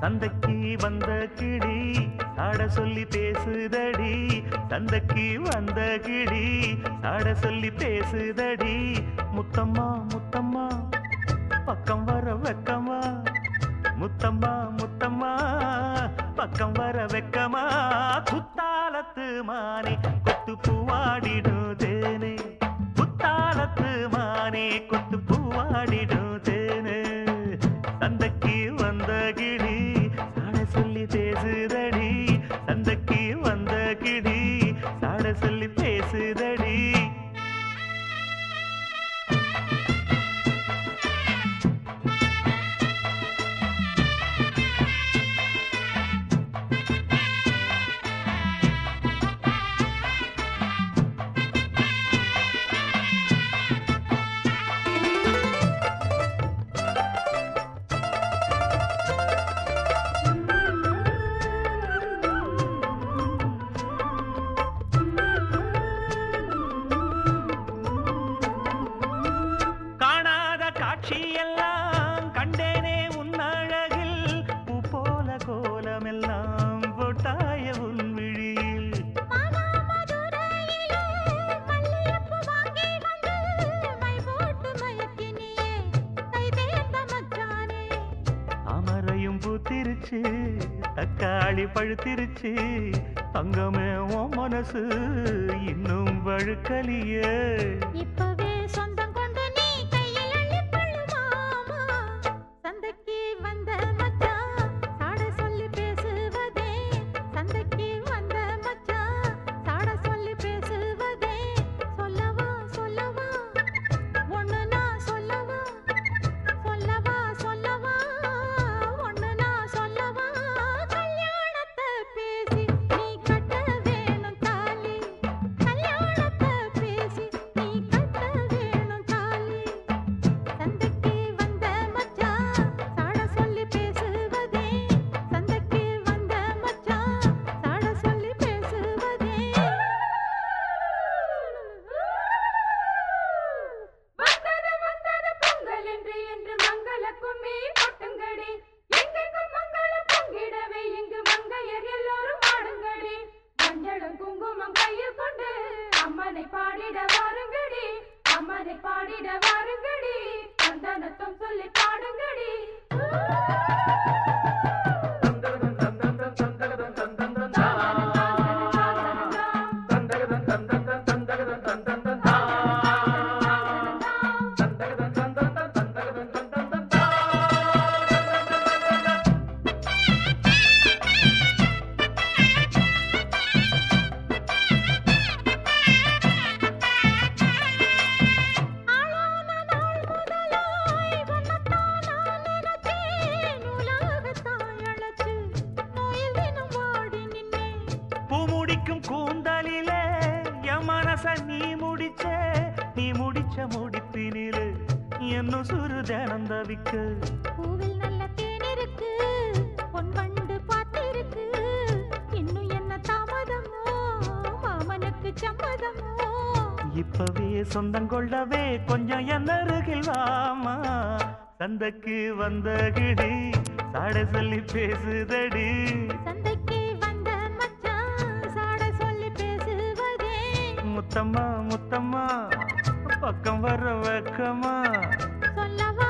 சந்தைக்கு வந்த கிளி சாட சொல்லி பேசுதடி. சந்தைக்கு வந்த கிளி சாட சொல்லி பேசுதடி. முத்தம்மா முத்தம்மா பக்கம் வர வெக்கமா. முத்தம்மா முத்தம்மா பக்கம் வர வெக்கமா. குத்தாலத்து மானே கொத்து பூவாடிடும் தேனே. குத்தாலத்து மானே கொத்து பூவாடிடும் தேனே. சந்தைக்கு வந்த கிளி சாட சொல்லி பேசுதடி. சந்தைக்கு வந்த கிளி சாட சொல்லி பேசுதடி. காட்சியெல்லாம் கண்டேனே உன்னழகில். பூ போல கோலமெல்லாம் போட்டாய உன் விழியில். அமரையும் பூத்திருச்சு தக்காளி பழுத்திருச்சு. தங்கமே உன் மனசு இன்னும் வழுக்கலியே. இப்பவே சொந்தம் கொண்டு நீ கையில் அள்ளி பழுமாமா. சந்தைக்கு வந்த மச்சான் சாட சொல்லி பேசுவதே. சந்தைக்கு வந்த மச்சான் சாட சொல்லி பேசுவதே. சொல்லவா சொல்லவா ஒண்ணு நான் சொல்லவா. சொல்லவா சொல்லவா ஒண்ணு நான் சொல்லவா. கல்யாணத்தை பேசி நீ கட்ட வேணும் தாலி. கல்யாணத்தை பேசி நீ கட்ட வேணும் தாலி. சந்தைக்கு வந்த மச்சான் சாட சொல்லி பேசுவதே. சந்தைக்கு வந்த மச்சான் சாட சொல்லி பேசுவதே. வந்தது வந்தது பொங்கல் என்று மங்கள கும்மி கொட்டுங்கடி. எங்கெங்கும் மங்களம் பொங்கிடவே இங்கு மங்கையர் எல்லோரும் ஆடுங்கடி. மஞ்சளும் குங்குமம் கையில் கொண்டு அம்மனை பாடிட வாருங்கடி. அம்மனை பாடிட வாருங்கடி. சந்தனத்தும் சொல்லி பாடுங்கடி. ஆளான நாள் முதலாய் உன்னைத்தான் நான் நினைச்சேன். நூலாகத்தான் அழைச்சு நோயில் தினம் வாடி நின்னேன். பூ முடிக்கும் கூந்தலிலே என் மனச நீ முடிச்ச. நீ முடிச்ச முடிப்பினிலே என்னும் சுரு தினம் தவிக்க. பூவில் நல்ல தேன் இருக்கு பொன் வண்டு பார்த்திருக்கு. இன்னும் என்ன தாமதமோ மாமனுக்கு சம்மதமோ. இப்பவே சொந்தம் கொள்ளவே கொஞ்சம் என் அருகில் வாமா. சந்தைக்கு வந்த கிளி சாட சொல்லி பேசுதடி. சந்தைக்கு வந்த மச்சான் சாட சொல்லி பேசுவதே. முத்தம்மா முத்தம்மா பக்கம் வர வெக்கமா. சொல்லவா